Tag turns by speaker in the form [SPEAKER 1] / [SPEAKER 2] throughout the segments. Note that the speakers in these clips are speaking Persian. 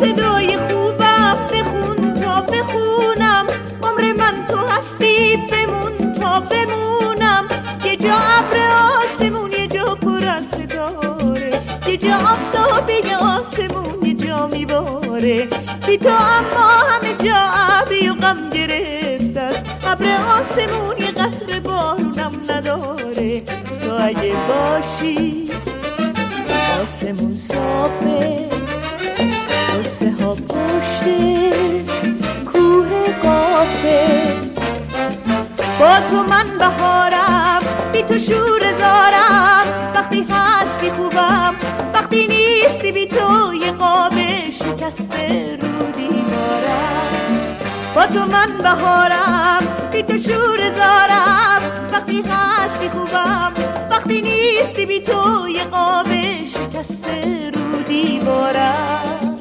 [SPEAKER 1] صدای خوبم بخون تا بخونم، عمر من تو هستی بمون تا بمونم. یه جا ابر آسمون یه جا پر از ستاره، یه جا آفتابی آسمون یه جا میباره. بی تو اما همه جا ابری و غم گرفته است، ابر آسمون یه قطره بارونم نداره. تو اگه باشی آسمون صافه، قصه ها پشته کوه قافه. با تو من بهارم، بی تو شور زارم. وقتی هستی خوبم، وقتی نیستی بی تو یه قاب شکسته رو دیوارم. با تو من بهارم، بی تو شور زارم. وقتی هستی خوبم، وقتی نیستی بی تو یه قاب شکسته رو دیوارم.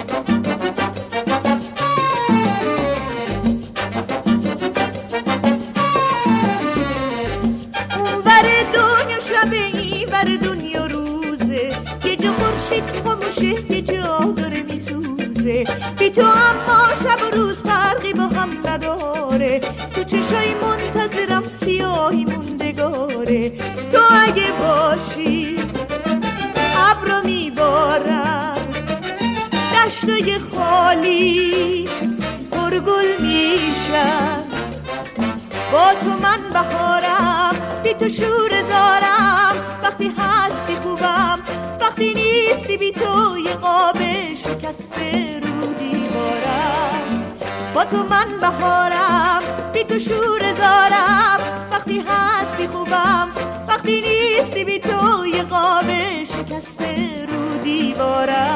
[SPEAKER 1] اونور دنیا شبه اینور دنیا روزه، یه جا خورشید خاموشه یه جا داره میسوزه. بی تو اما شب و روز فرقی با هم نداره، تو چشای منتظرم سیاهی موندگاره. تو اگه باشی ابرو میبارم، دشتای خالی پرگل میشن. با تو من بهارم، بی تو شور زارم. وقتی هستی خوبم، وقتی نیستی بی تو یه قاب شکسته رو دیوارم. با تو من بهارم، بی تو شور زارم. وقتی هستی خوبم، وقتی نیستی بی تو یه قاب شکسته رو دیوارم.